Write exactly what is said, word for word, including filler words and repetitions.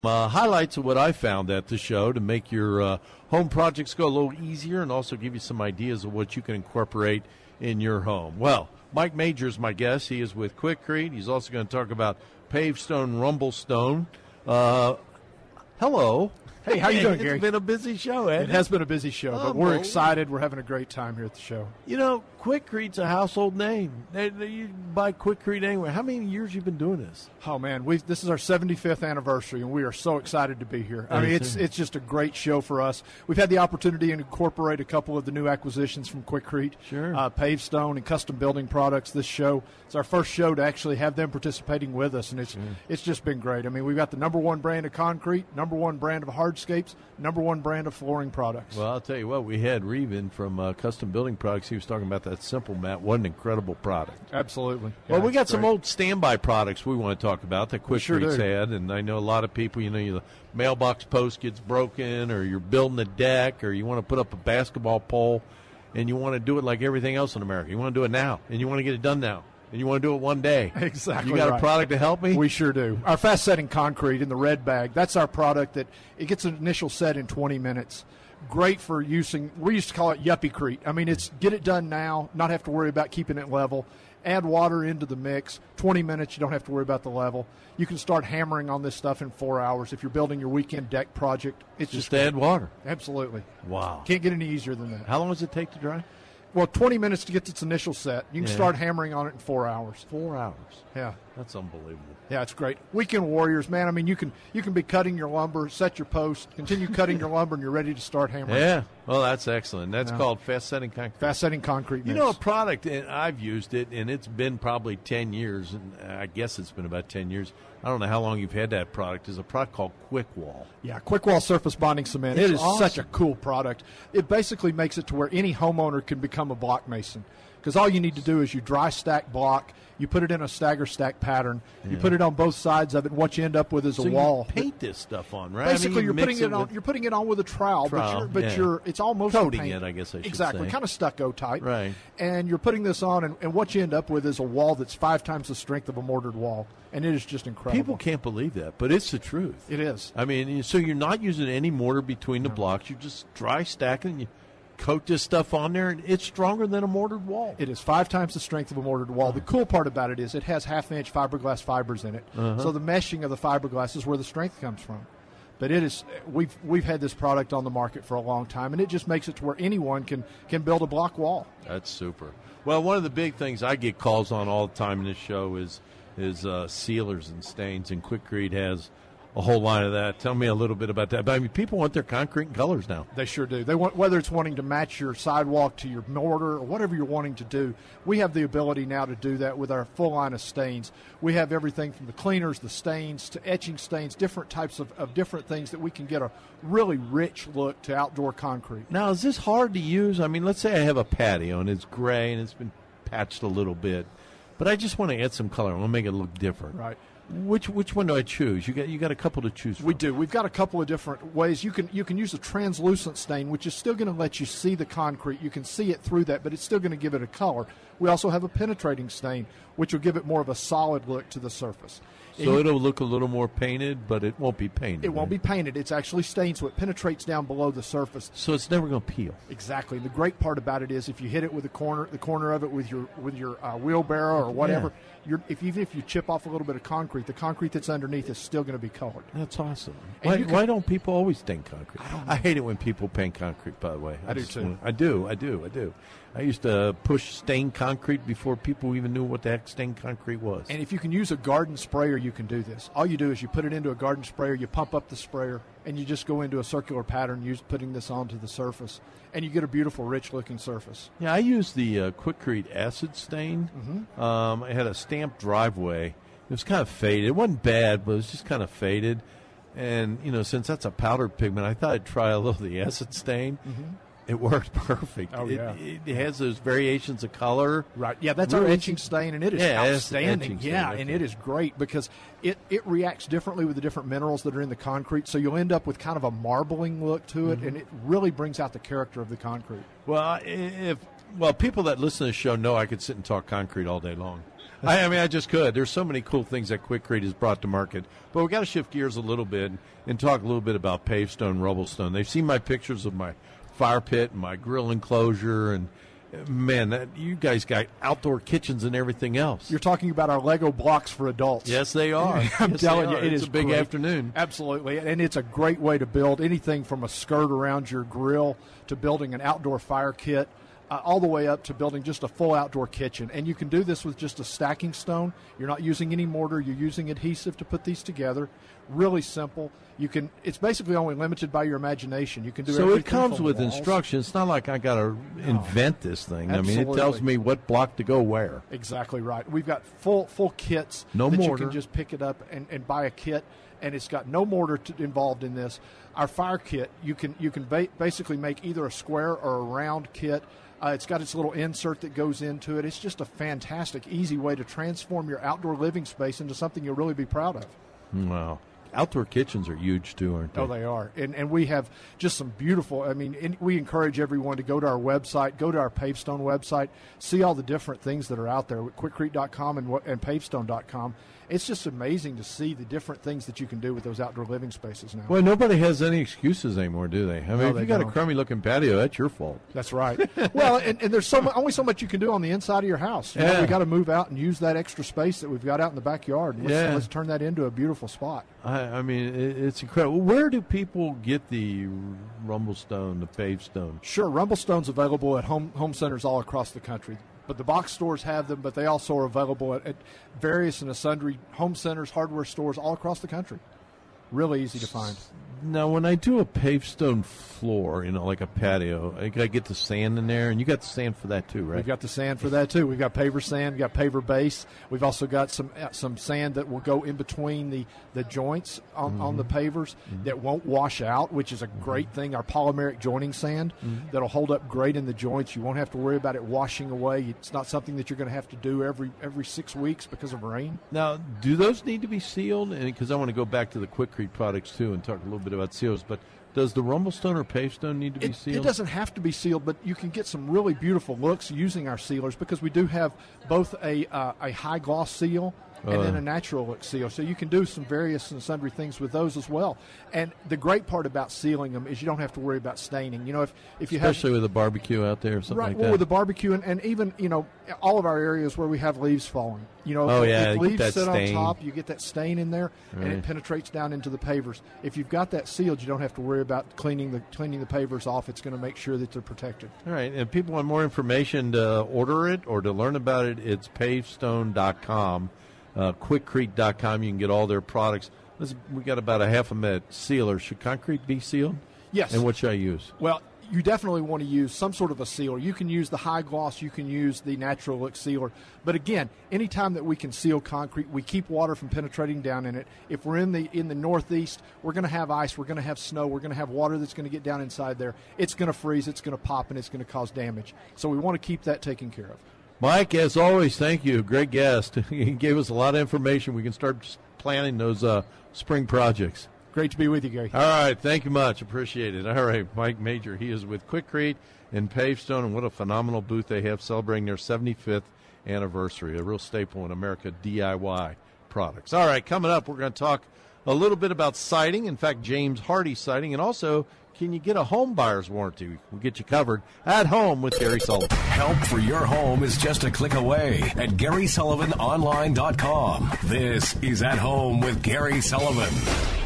Uh, highlights of what I found at the show to make your uh, home projects go a little easier and also give you some ideas of what you can incorporate in your home. Well, Mike Major is my guest. He is with Quikrete. He's also going to talk about paved stone, rumble stone. Uh, hello. Hey, how you doing, Gary? It's been a busy show, Ed. It has been a busy show, but we're excited. We're having a great time here at the show. You know, Quikrete's a household name. They, they, you buy Quikrete anywhere. How many years you been doing this? Oh man, we this is our seventy-fifth anniversary, and we are so excited to be here. I mean, it's it's just a great show for us. We've had the opportunity to incorporate a couple of the new acquisitions from Quikrete, sure, uh, paved stone and custom building products. This show, it's our first show to actually have them participating with us, and it's sure. it's just been great. I mean, we've got the number one brand of concrete, number one brand of hardscapes, number one brand of flooring products. Well, I'll tell you what, we had Reven from uh, Custom Building Products. He was talking about that Simple Mat. What an incredible product. Absolutely. Well, yeah, we got great. some old standby products we want to talk about that Quikrete's sure had, and I know a lot of people, you know, the mailbox post gets broken, or you're building a deck, or you want to put up a basketball pole, and you want to do it like everything else in America. You want to do it now, and you want to get it done now. And you want to do it one day. Exactly. You got right. a product to help me? We sure do. Our fast setting concrete in the red bag, that's our product that it gets an initial set in twenty minutes. Great for using, we used to call it yuppie-crete. I mean, it's get it done now, not have to worry about keeping it level. Add water into the mix. twenty minutes, you don't have to worry about the level. You can start hammering on this stuff in four hours. If you're building your weekend deck project, it's just, just add water. Absolutely. Wow. Can't get any easier than that. How long does it take to dry? Well, twenty minutes to get its initial set. You can yeah. start hammering on it in four hours. Four hours. Yeah. That's unbelievable. Yeah, it's great. Weekend warriors, man. I mean, you can you can be cutting your lumber, set your post, continue cutting your lumber, and you're ready to start hammering. Yeah. Well, that's excellent. That's yeah. called fast setting concrete. Fast setting concrete. You mix. know, a product, and I've used it, and it's been probably ten years, and I guess it's been about ten years. I don't know how long you've had that product. Is a product called Quik-Wall. Yeah, Quik-Wall surface bonding cement. It's it is awesome. Such a cool product. It basically makes it to where any homeowner can become a block mason. Because all you need to do is you dry stack block, you put it in a stagger stack pattern, yeah. you put it on both sides of it, and what you end up with is so a wall. You paint this stuff on, right? Basically, I mean, you you're putting it, it on. You're putting it on with a trowel, trowel but you're, but yeah. you're it's almost coating paint. it. I guess I should exactly, say. kind of stucco type, right? And you're putting this on, and, and what you end up with is a wall that's five times the strength of a mortared wall, and it is just incredible. People can't believe that, but it's the truth. It is. I mean, so you're not using any mortar between the no. blocks. You're just dry stacking. You coat this stuff on there, and it's stronger than a mortared wall. It is five times the strength of a mortared wall. The cool part about it is it has half-inch fiberglass fibers in it, uh-huh. so the meshing of the fiberglass is where the strength comes from. But it is we've we've had this product on the market for a long time, and it just makes it to where anyone can can build a block wall. That's super. Well, one of the big things I get calls on all the time in this show is is uh, sealers and stains, and Quikrete has a whole line of that. Tell me a little bit about that. But I mean, people want their concrete in colors now. They sure do. They want, whether it's wanting to match your sidewalk to your mortar or whatever you're wanting to do, we have the ability now to do that with our full line of stains. We have everything from the cleaners, the stains, to etching stains, different types of, of different things that we can get a really rich look to outdoor concrete. Now, is this hard to use? I mean, let's say I have a patio and it's gray and it's been patched a little bit, but I just want to add some color. I want to make it look different. Right. Which which one do I choose? You got you got a couple to choose from. We do. We've got a couple of different ways. You can you can use a translucent stain, which is still going to let you see the concrete. You can see it through that, but it's still going to give it a color. We also have a penetrating stain, which will give it more of a solid look to the surface. So it'll look a little more painted, but it won't be painted. It won't right? be painted. It's actually stained, so it penetrates down below the surface. So it's never going to peel. Exactly. The great part about it is if you hit it with the corner, the corner of it with your with your uh, wheelbarrow or whatever, yeah. you're, if even if you chip off a little bit of concrete, the concrete that's underneath is still going to be colored. That's awesome. Why, can, why don't people always stain concrete? I, don't I hate it when people paint concrete. By the way, I, I do too. I do. I do. I do. I used to push stained concrete before people even knew what the heck stained concrete was. And if you can use a garden sprayer, you can do this. All you do is you put it into a garden sprayer, you pump up the sprayer, and you just go into a circular pattern, use putting this onto the surface, and you get a beautiful, rich-looking surface. Yeah, I used the uh, Quikrete acid stain. Mm-hmm. Um, I had a stamped driveway. It was kind of faded. It wasn't bad, but it was just kind of faded. And, you know, since that's a powdered pigment, I thought I'd try a little of the acid stain. Mm-hmm. It worked perfect. Oh, yeah. It, it has those variations of color. Right. Yeah, that's really our etching stain, and it is yeah, outstanding. Stain, yeah, okay. and it is great because it, it reacts differently with the different minerals that are in the concrete, so you'll end up with kind of a marbling look to it, mm-hmm. and it really brings out the character of the concrete. Well, if well, people that listen to the show know I could sit and talk concrete all day long. I, I mean, I just could. There's so many cool things that Quikrete has brought to market. But we got to shift gears a little bit and talk a little bit about Pavestone, Rumblestone. They've seen my pictures of my fire pit and my grill enclosure, and man, that, you guys got outdoor kitchens and everything else. You're talking about our Lego blocks for adults. Yes, they are. I'm yes, telling you, it it's is a big great. afternoon. Absolutely, and it's a great way to build anything from a skirt around your grill to building an outdoor fire kit, uh, all the way up to building just a full outdoor kitchen. And you can do this with just a stacking stone. You're not using any mortar. You're using adhesive to put these together. Really simple. You can. It's basically only limited by your imagination. You can do. So it comes from with walls. instructions. It's not like I got to no. invent this thing. Absolutely. I mean, it tells me what block to go where. Exactly right. We've got full full kits no that mortar. You can just pick it up and, and buy a kit, and it's got no mortar to, involved in this. Our fire kit, you can you can ba- basically make either a square or a round kit. Uh, it's got its little insert that goes into it. It's just a fantastic, easy way to transform your outdoor living space into something you'll really be proud of. Wow. Outdoor kitchens are huge, too, aren't they? Oh, they are. And and we have just some beautiful, I mean, in, we encourage everyone to go to our website, go to our Pavestone website, see all the different things that are out there with quikrete dot com and, and pavestone dot com. It's just amazing to see the different things that you can do with those outdoor living spaces now. Well, nobody has any excuses anymore, do they? I mean, no, if they you got don't. a crummy-looking patio, that's your fault. That's right. Well, and, and there's so much, only so much you can do on the inside of your house. You yeah. know, we got to move out and use that extra space that we've got out in the backyard. Let's, yeah. let's turn that into a beautiful spot. I, I mean, it, it's incredible. Where do people get the Rumblestone, the Pavestone? Sure, Rumblestone's available at home home centers all across the country. But the box stores have them, but they also are available at, at various and sundry home centers, hardware stores all across the country. Really easy to find. Now, when I do a pavestone floor, you know, like a patio, I gotta get the sand in there, and you got the sand for that too, right? We've got the sand for that too. We've got paver sand, we've got paver base. We've also got some uh, some sand that will go in between the, the joints on, mm-hmm. on the pavers mm-hmm. that won't wash out, which is a great mm-hmm. thing. Our polymeric jointing sand mm-hmm. that'll hold up great in the joints. You won't have to worry about it washing away. It's not something that you're going to have to do every every six weeks because of rain. Now, do those need to be sealed? And because I want to go back to the Quikrete products too and talk a little bit about seals, but does the Rumblestone or Pavestone need to be it, sealed? It doesn't have to be sealed, but you can get some really beautiful looks using our sealers because we do have both a uh, a high gloss seal and uh, then a natural look seal. So you can do some various and sundry things with those as well. And the great part about sealing them is you don't have to worry about staining. You know, if, if you especially have, with a barbecue out there or something right, like well, that. with the barbecue and, and even, you know, all of our areas where we have leaves falling. You know, oh, if, yeah, if you leaves get that sit stain. on top, you get that stain in there, right. and it penetrates down into the pavers. If you've got that sealed, you don't have to worry about cleaning the cleaning the pavers off. It's going to make sure that they're protected. All right, and people want more information to order it or to learn about it, it's pavestone dot com, uh, quikrete dot com. You can get all their products. Listen, we got about a half a minute. Sealer. Should concrete be sealed? Yes. And what should I use? Well, you definitely want to use some sort of a sealer. You can use the high gloss, you can use the natural look sealer. But again, anytime that we can seal concrete, we keep water from penetrating down in it. If we're in the in the northeast, we're going to have ice, we're going to have snow, we're going to have water that's going to get down inside there. It's going to freeze, it's going to pop, and it's going to cause damage. So we want to keep that taken care of. Mike, as always, thank you. Great guest. He gave us a lot of information. We can start planning those uh, spring projects. Great to be with you, Gary. All right. Thank you much. Appreciate it. All right. Mike Major, he is with Quikrete and Pavestone, and what a phenomenal booth they have celebrating their seventy-fifth anniversary, a real staple in America D I Y products. All right. Coming up, we're going to talk a little bit about siding. In fact, James Hardy Siding, and also, can you get a home buyer's warranty? We'll get you covered at home with Gary Sullivan. Help for your home is just a click away at gary sullivan online dot com. This is At Home with Gary Sullivan.